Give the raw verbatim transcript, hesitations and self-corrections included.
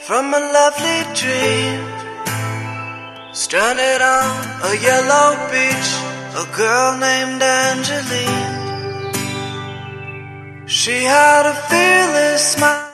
from a lovely dream. Stranded on a yellow beach, a girl named Angeline. She had a fearless smile.